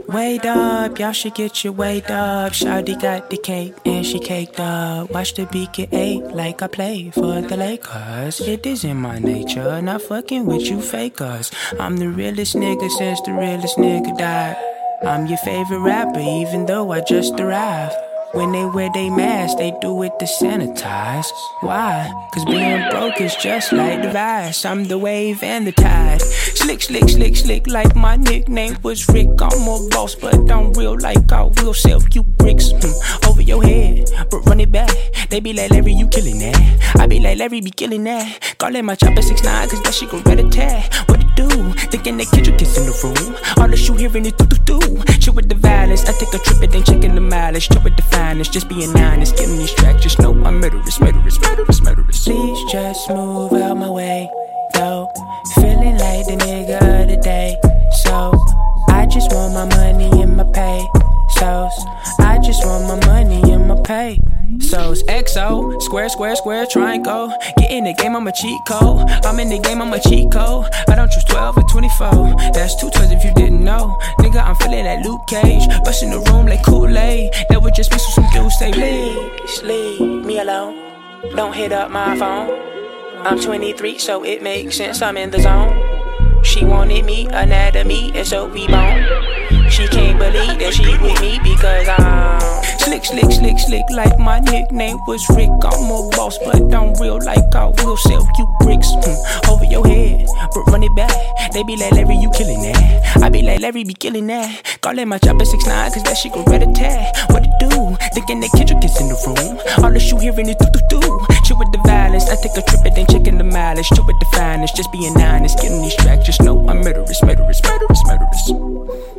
Wait up, y'all should get your weight up. Shawty got the cake and she caked up. Watch the beat get ate like I play for the Lakers. It is in my nature, not fucking with you fakers. I'm the realest nigga since the realest nigga died. I'm your favorite rapper even though I just arrived. When they wear they mask, they do it to sanitize. Why? Cause being broke is just like the vice. I'm the wave and the tide. Slick, slick, slick, slick like my nickname was Rick. I'm a boss, but I'm real like I will sell you bricks over your head, but run it back. They be like, Larry, you killing that. I be like, Larry, be killing that. Call it my chopper 6'9", cause that shit gon' rat-a-tat. What it do? Thinking they kid you kids in the room. All that you hearing is do-do-do. Chill with the violence. I take a trip and then checking the mileage. Chill with the finest, just being honest. Getting these tracks, just know I'm murderous, murderous, murderous, murderous. Please just move out my way, though. Feeling like the nigga of the day. So, I just want my money in my pay. So, I just want my money in my pay. So it's XO, square, square, square, triangle. Get in the game, I'm a cheat code. I'm in the game, I'm a cheat code. I don't choose 12 or 24. That's 2 12 if you didn't know. Nigga, I'm feeling that Luke Cage. Bust in the room like Kool-Aid. That would just be so some dudes say, please leave me alone. Don't hit up my phone. I'm 23, so it makes sense I'm in the zone. She wanted me, anatomy, and so we bone. She can't believe that she with me because I'm slick, slick, slick, slick like my nickname was Rick. I'm a boss, but I'm real like I will sell you bricks over your head, but run it back. They be like, Larry, you killing that. I be like, Larry, be killing that. Call it my chopper 6'9", cause that shit gon' rat-a-tat. What it do? Thinking they kid you kids in the room. All that you hearing is do-do-do. Chill with the violence. I take a trip and then checking the mileage. Chill with the finest, just being honest. Getting these tracks, just know I'm murderous, murderous, murderous, murderous.